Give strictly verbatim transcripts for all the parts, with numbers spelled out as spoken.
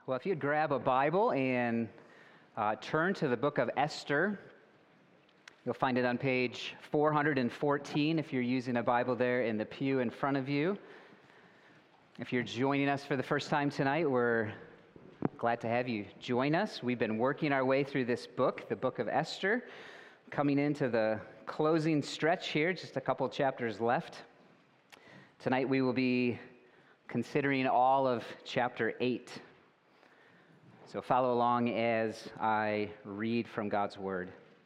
Well, if you'd grab a Bible and uh, turn to the book of Esther, you'll find it on page four hundred fourteen if you're using a Bible there in the pew in front of you. If you're joining us for the first time tonight, we're glad to have you join us. We've been working our way through this book, the book of Esther, coming into the closing stretch here, just a couple chapters left. Tonight we will be considering all of chapter eight. So follow along as I read from God's Word.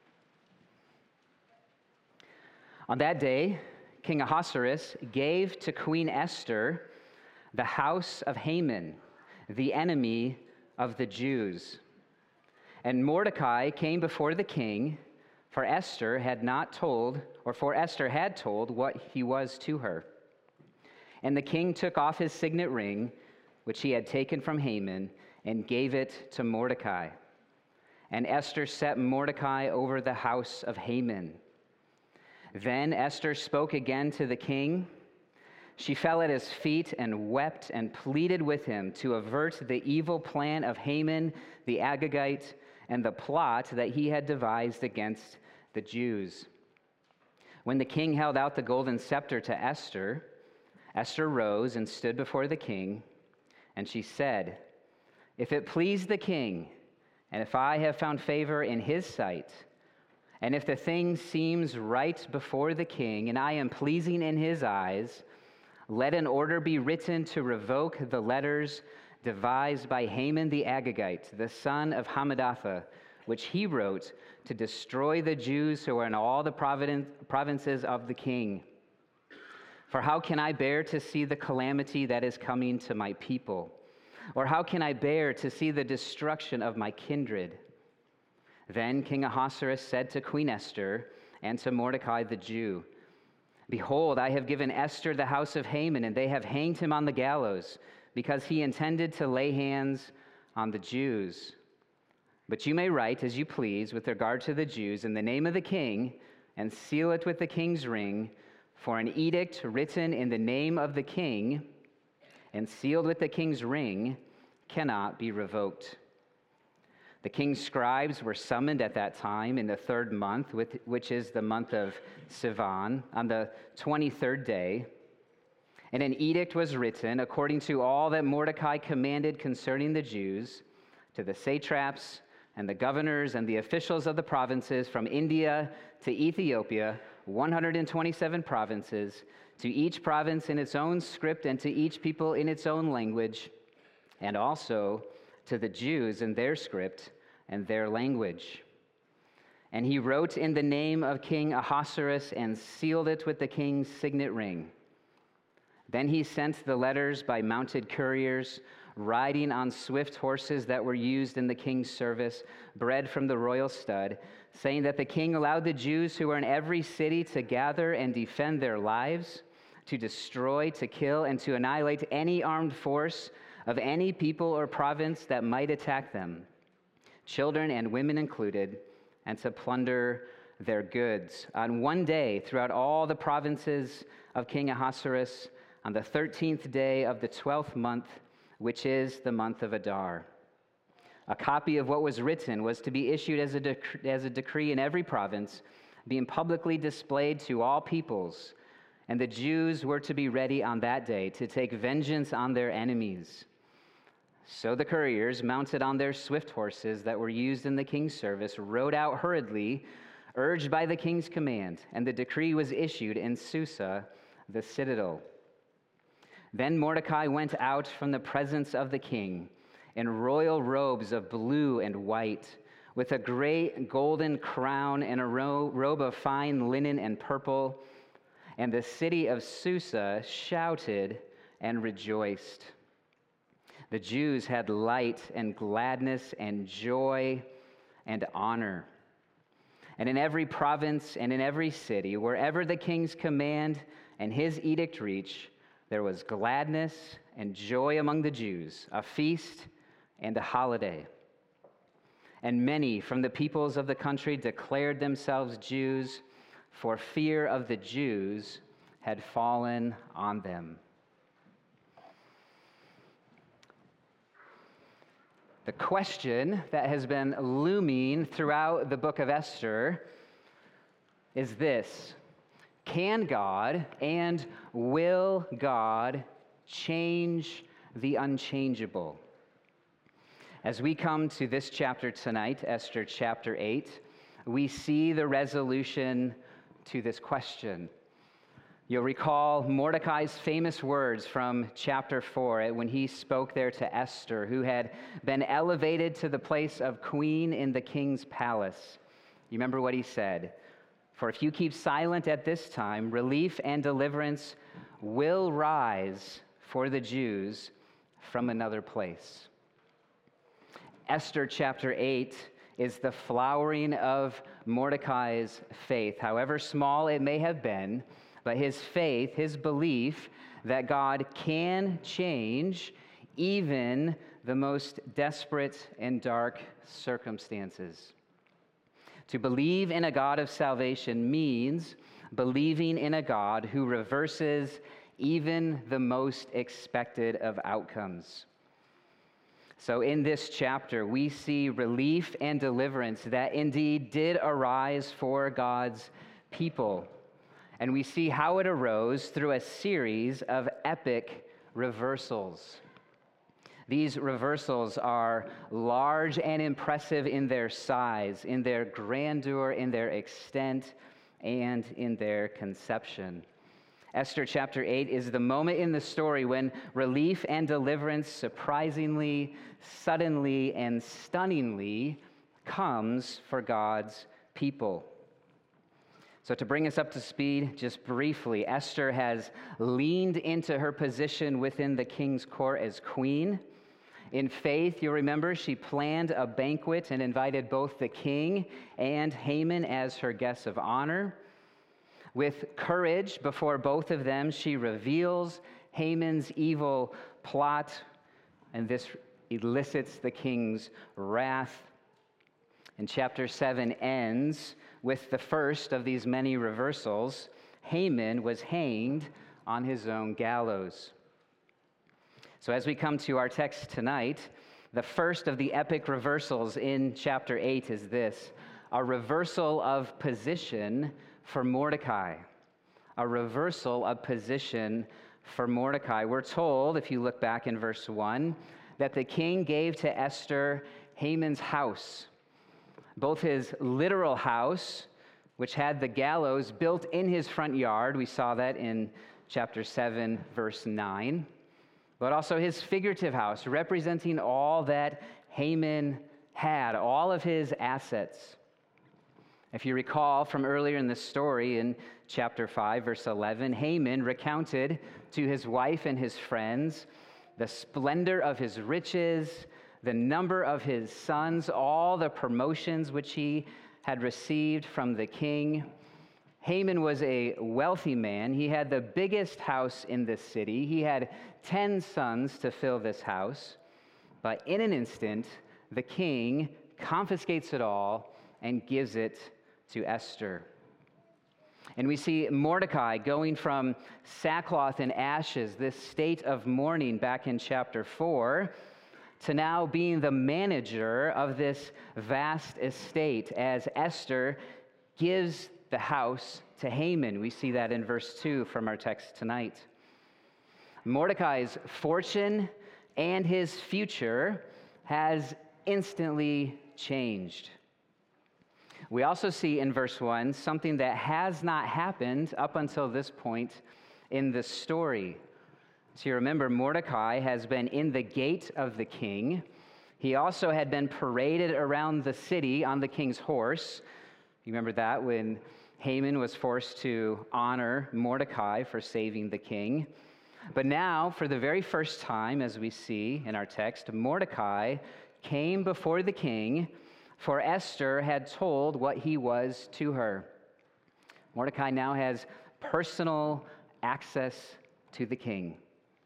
On that day, King Ahasuerus gave to Queen Esther the house of Haman, the enemy of the Jews. And Mordecai came before the king, for Esther had not told, or for Esther had told what he was to her. And the king took off his signet ring, which he had taken from Haman, and gave it to Mordecai. And Esther set Mordecai over the house of Haman. Then Esther spoke again to the king. She fell at his feet and wept and pleaded with him to avert the evil plan of Haman the Agagite and the plot that he had devised against the Jews. When the king held out the golden scepter to Esther, Esther rose and stood before the king, and she said, "If it please the king, and if I have found favor in his sight, and if the thing seems right before the king, and I am pleasing in his eyes, let an order be written to revoke the letters devised by Haman the Agagite, the son of Hammedatha, which he wrote to destroy the Jews who are in all the provinces of the king. For how can I bear to see the calamity that is coming to my people? Or how can I bear to see the destruction of my kindred?" Then King Ahasuerus said to Queen Esther and to Mordecai the Jew, "Behold, I have given Esther the house of Haman, and they have hanged him on the gallows, because he intended to lay hands on the Jews. But you may write as you please with regard to the Jews in the name of the king, and seal it with the king's ring, for an edict written in the name of the king and sealed with the king's ring cannot be revoked." The king's scribes were summoned at that time in the third month, which is the month of Sivan, on the twenty-third day. And an edict was written according to all that Mordecai commanded concerning the Jews, to the satraps and the governors and the officials of the provinces from India to Ethiopia, one hundred twenty-seven provinces, to each province in its own script and to each people in its own language, and also to the Jews in their script and their language. And he wrote in the name of King Ahasuerus and sealed it with the king's signet ring. Then he sent the letters by mounted couriers, riding on swift horses that were used in the king's service, bred from the royal stud, saying that the king allowed the Jews who were in every city to gather and defend their lives, to destroy, to kill, and to annihilate any armed force of any people or province that might attack them, children and women included, and to plunder their goods. On one day, throughout all the provinces of King Ahasuerus, on the thirteenth day of the twelfth month, which is the month of Adar. A copy of what was written was to be issued as a, dec- as a decree in every province, being publicly displayed to all peoples, and the Jews were to be ready on that day to take vengeance on their enemies. So the couriers, mounted on their swift horses that were used in the king's service, rode out hurriedly, urged by the king's command, and the decree was issued in Susa, the citadel. Then Mordecai went out from the presence of the king in royal robes of blue and white, with a great golden crown and a ro- robe of fine linen and purple. And the city of Susa shouted and rejoiced. The Jews had light and gladness and joy and honor. And in every province and in every city, wherever the king's command and his edict reached, there was gladness and joy among the Jews, a feast and a holiday. And many from the peoples of the country declared themselves Jews, for fear of the Jews had fallen on them. The question that has been looming throughout the book of Esther is this: can God and will God change the unchangeable? As we come to this chapter tonight, Esther chapter eight, we see the resolution to this question. You'll recall Mordecai's famous words from chapter four when he spoke there to Esther, who had been elevated to the place of queen in the king's palace. You remember what he said? For if you keep silent at this time, relief and deliverance will rise for the Jews from another place. Esther chapter eight is the flowering of Mordecai's faith, however small it may have been, but his faith, his belief that God can change even the most desperate and dark circumstances. To believe in a God of salvation means believing in a God who reverses even the most expected of outcomes. So in this chapter, we see relief and deliverance that indeed did arise for God's people. And we see how it arose through a series of epic reversals. These reversals are large and impressive in their size, in their grandeur, in their extent, and in their conception. Esther chapter eight is the moment in the story when relief and deliverance surprisingly, suddenly, and stunningly comes for God's people. So to bring us up to speed, just briefly, Esther has leaned into her position within the king's court as queen. In faith, you'll remember, she planned a banquet and invited both the king and Haman as her guests of honor. With courage before both of them, she reveals Haman's evil plot, and this elicits the king's wrath. And chapter seven ends with the first of these many reversals. Haman was hanged on his own gallows. So as we come to our text tonight, the first of the epic reversals in chapter eight is this: a reversal of position for Mordecai. A reversal of position for Mordecai. We're told, if you look back in verse one, that the king gave to Esther Haman's house, both his literal house, which had the gallows built in his front yard. We saw that in chapter seven, verse nine. But also his figurative house, representing all that Haman had, all of his assets. If you recall from earlier in the story in chapter five, verse eleven, Haman recounted to his wife and his friends the splendor of his riches, the number of his sons, all the promotions which he had received from the king. Haman was a wealthy man. He had the biggest house in the city. He had ten sons to fill this house. But in an instant, the king confiscates it all and gives it to Esther. And we see Mordecai going from sackcloth and ashes, this state of mourning back in chapter four, to now being the manager of this vast estate as Esther gives the house to Haman. We see that in verse two from our text tonight. Mordecai's fortune and his future has instantly changed. We also see in verse one something that has not happened up until this point in the story. So you remember, Mordecai has been in the gate of the king. He also had been paraded around the city on the king's horse. You remember that when Haman was forced to honor Mordecai for saving the king. But now, for the very first time, as we see in our text, Mordecai came before the king, for Esther had told what he was to her. Mordecai now has personal access to the king.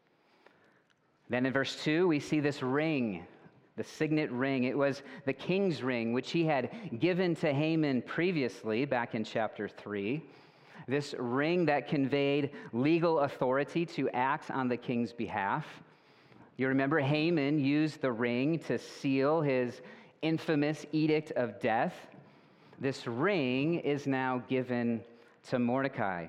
Then in verse two, we see this ring, the signet ring. It was the king's ring, which he had given to Haman previously, back in chapter three. This ring that conveyed legal authority to act on the king's behalf. You remember Haman used the ring to seal his infamous edict of death. This ring is now given to Mordecai.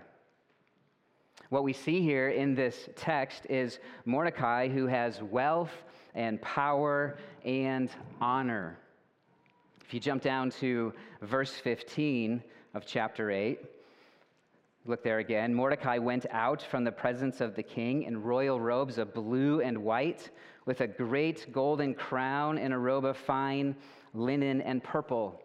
What we see here in this text is Mordecai who has wealth and power and honor. If you jump down to verse fifteen of chapter eight, look there again. Mordecai went out from the presence of the king in royal robes of blue and white, with a great golden crown and a robe of fine linen and purple.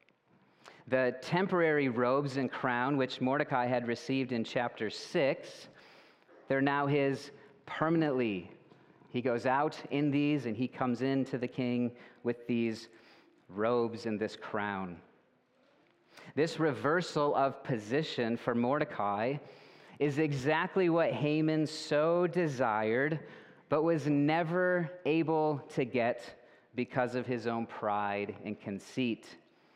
The temporary robes and crown which Mordecai had received in chapter six, they're now his permanently. He goes out in these and he comes into the king with these robes and this crown. This reversal of position for Mordecai is exactly what Haman so desired, but was never able to get because of his own pride and conceit.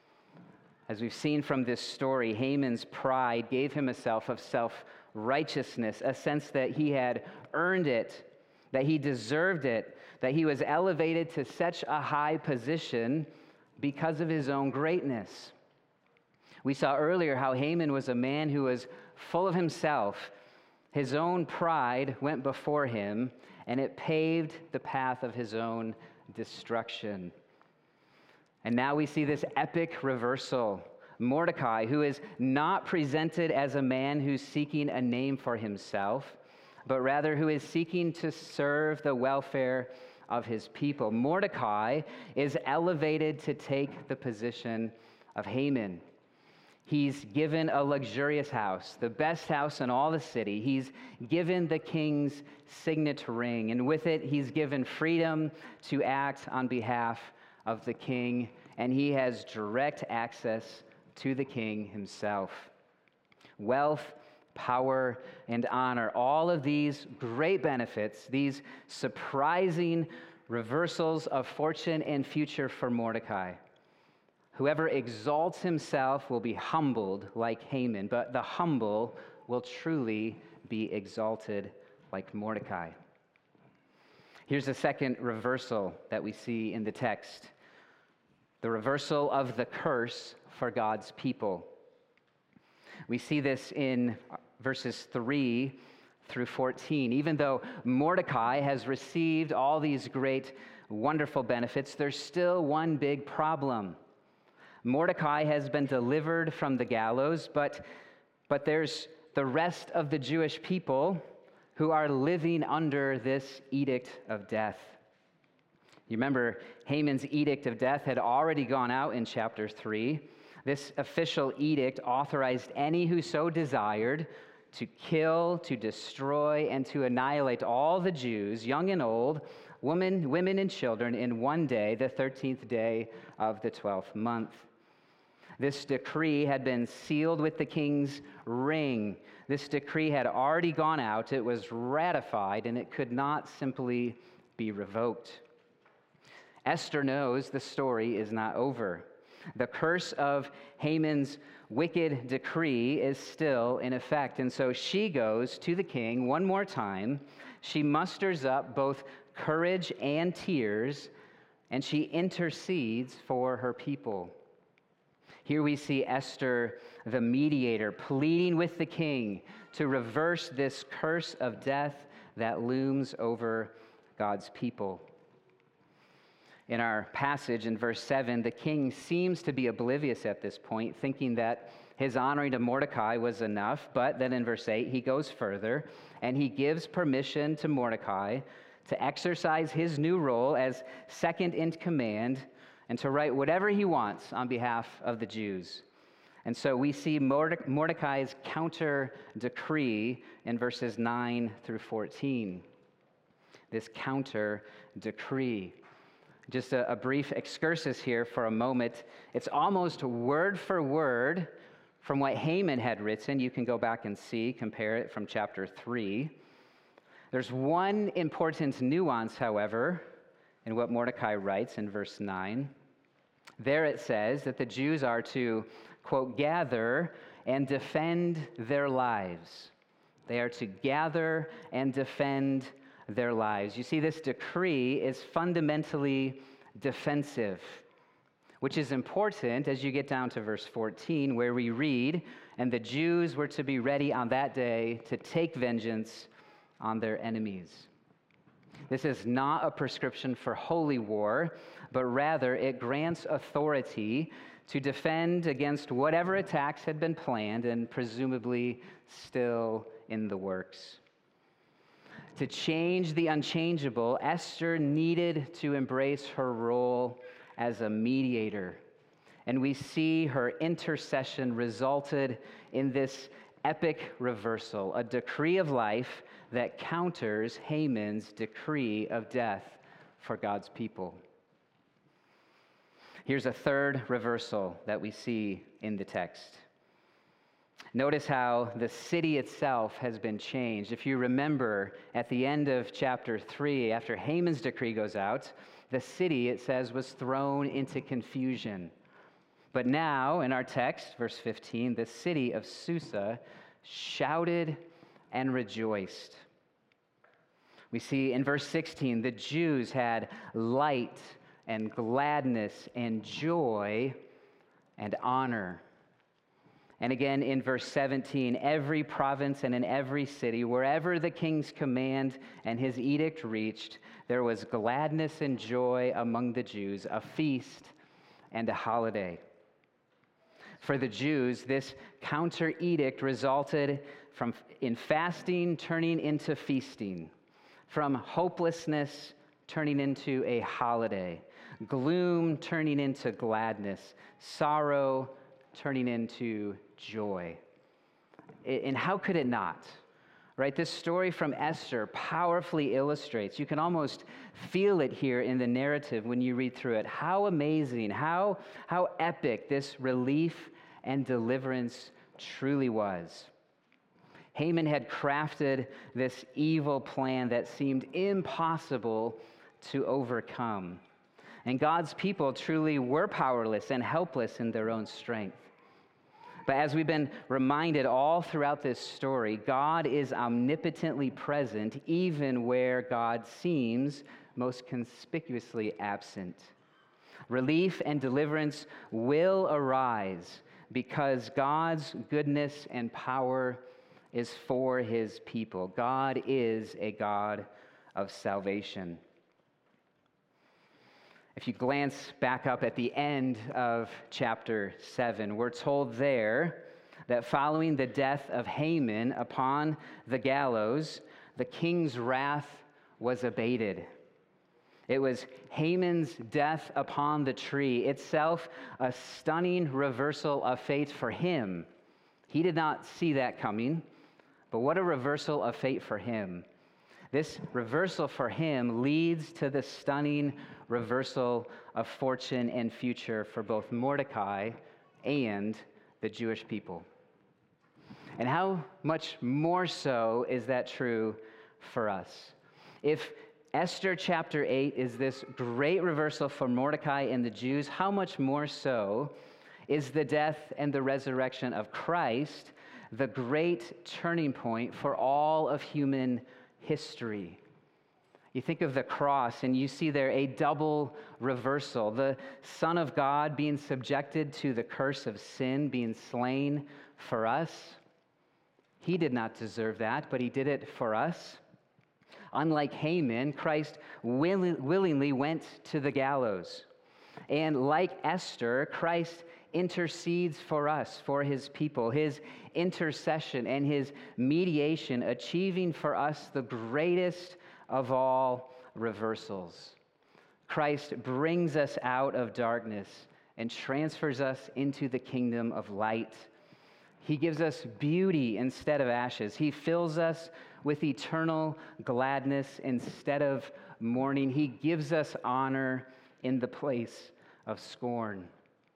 As we've seen from this story, Haman's pride gave him a self of self-righteousness, a sense that he had earned it, that he deserved it, that he was elevated to such a high position because of his own greatness. We saw earlier how Haman was a man who was full of himself. His own pride went before him, and it paved the path of his own destruction. And now we see this epic reversal. Mordecai, who is not presented as a man who's seeking a name for himself, but rather who is seeking to serve the welfare of his people. Mordecai is elevated to take the position of Haman. He's given a luxurious house, the best house in all the city. He's given the king's signet ring, and with it, he's given freedom to act on behalf of the king, and he has direct access to the king himself. Wealth, power, and honor, all of these great benefits, these surprising reversals of fortune and future for Mordecai. Whoever exalts himself will be humbled like Haman, but the humble will truly be exalted like Mordecai. Here's a second reversal that we see in the text. The reversal of the curse for God's people. We see this in verses three through fourteen. Even though Mordecai has received all these great, wonderful benefits, there's still one big problem. Mordecai has been delivered from the gallows, but, but there's the rest of the Jewish people who are living under this edict of death. You remember, Haman's edict of death had already gone out in chapter three. This official edict authorized any who so desired to kill, to destroy, and to annihilate all the Jews, young and old, women, women and children, in one day, the thirteenth day of the twelfth month. This decree had been sealed with the king's ring. This decree had already gone out. It was ratified, and it could not simply be revoked. Esther knows the story is not over. The curse of Haman's wicked decree is still in effect, and so she goes to the king one more time. She musters up both courage and tears, and she intercedes for her people. Here we see Esther, the mediator, pleading with the king to reverse this curse of death that looms over God's people. In our passage in verse seven, the king seems to be oblivious at this point, thinking that his honoring of Mordecai was enough, but then in verse eight, he goes further, and he gives permission to Mordecai to exercise his new role as second in command and to write whatever he wants on behalf of the Jews. And so we see Mordecai's counter decree in verses nine through fourteen. This counter decree. Just a, a brief excursus here for a moment. It's almost word for word from what Haman had written. You can go back and see, compare it from chapter three. There's one important nuance, however, in what Mordecai writes in verse nine. There it says that the Jews are to, quote, gather and defend their lives. They are to gather and defend their lives. You see, this decree is fundamentally defensive, which is important as you get down to verse fourteen, where we read, "And the Jews were to be ready on that day to take vengeance on their enemies." This is not a prescription for holy war, but rather it grants authority to defend against whatever attacks had been planned and presumably still in the works. To change the unchangeable, Esther needed to embrace her role as a mediator. And we see her intercession resulted in this epic reversal, a decree of life that counters Haman's decree of death for God's people. Here's a third reversal that we see in the text. Notice how the city itself has been changed. If you remember, at the end of chapter three, after Haman's decree goes out, the city, it says, was thrown into confusion. But now, in our text, verse fifteen, the city of Susa shouted and rejoiced. We see in verse sixteen, the Jews had light and gladness and joy and honor. And again in verse seventeen, every province and in every city, wherever the king's command and his edict reached, there was gladness and joy among the Jews, a feast and a holiday. For the Jews, this counter edict resulted from in fasting turning into feasting, from hopelessness turning into a holiday, gloom turning into gladness, sorrow turning into joy. And how could it not? Right? This story from Esther powerfully illustrates, you can almost feel it here in the narrative when you read through it, how amazing, how, how epic this relief and deliverance truly was. Haman had crafted this evil plan that seemed impossible to overcome. And God's people truly were powerless and helpless in their own strength. But as we've been reminded all throughout this story, God is omnipotently present even where God seems most conspicuously absent. Relief and deliverance will arise because God's goodness and power is for his people. God is a God of salvation. If you glance back up at the end of chapter seven, we're told there that following the death of Haman upon the gallows, the king's wrath was abated. It was Haman's death upon the tree, itself a stunning reversal of fate for him. He did not see that coming, but what a reversal of fate for him. This reversal for him leads to the stunning reversal of fortune and future for both Mordecai and the Jewish people. And how much more so is that true for us? If Esther chapter eight is this great reversal for Mordecai and the Jews, how much more so is the death and the resurrection of Christ the great turning point for all of human history? You think of the cross and you see there a double reversal. The Son of God being subjected to the curse of sin, being slain for us. He did not deserve that, but he did it for us. Unlike Haman, Christ will- willingly went to the gallows. And like Esther, Christ intercedes for us, for his people, his intercession and his mediation, achieving for us the greatest of all reversals. Christ brings us out of darkness and transfers us into the kingdom of light. He gives us beauty instead of ashes. He fills us with eternal gladness instead of mourning. He gives us honor in the place of scorn.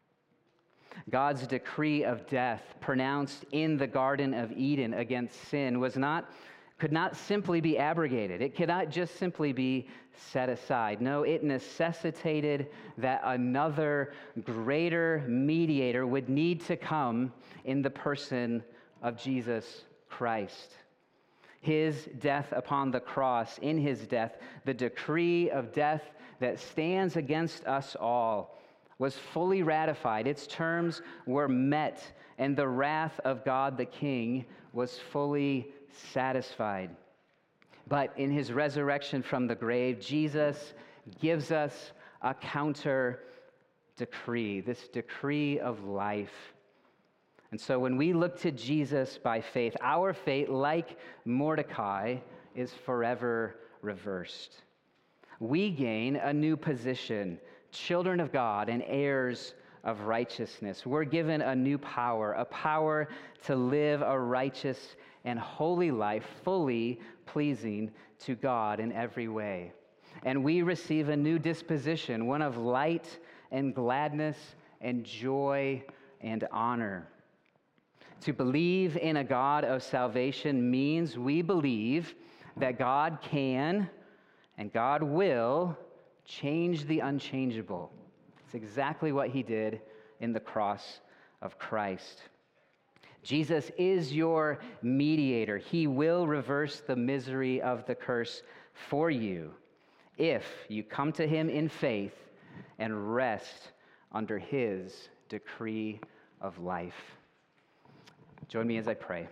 God's decree of death pronounced in the Garden of Eden against sin was not could not simply be abrogated. It cannot just simply be set aside. No, it necessitated that another greater mediator would need to come in the person of Jesus Christ. His death upon the cross, in his death, the decree of death that stands against us all was fully ratified. Its terms were met, and the wrath of God the King was fully satisfied. But in his resurrection from the grave, Jesus gives us a counter decree, this decree of life. And so when we look to Jesus by faith, our fate, like Mordecai, is forever reversed. We gain a new position, children of God and heirs of righteousness. We're given a new power, a power to live a righteous and holy life, fully pleasing to God in every way. And we receive a new disposition, one of light and gladness and joy and honor. To believe in a God of salvation means we believe that God can and God will change the unchangeable. It's exactly what he did in the cross of Christ. Jesus is your mediator. He will reverse the misery of the curse for you if you come to him in faith and rest under his decree of life. Join me as I pray.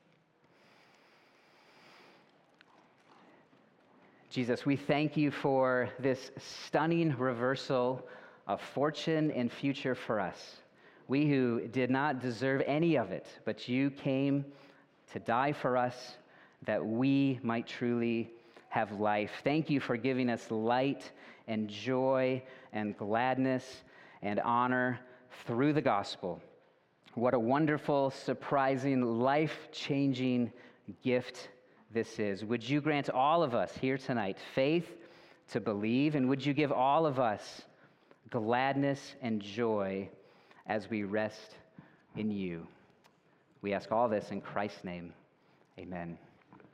Jesus, we thank you for this stunning reversal of fortune and future for us. We who did not deserve any of it, but you came to die for us that we might truly have life. Thank you for giving us light and joy and gladness and honor through the gospel. What a wonderful, surprising, life-changing gift this is. Would you grant all of us here tonight faith to believe, and would you give all of us gladness and joy as we rest in you? We ask all this in Christ's name. Amen.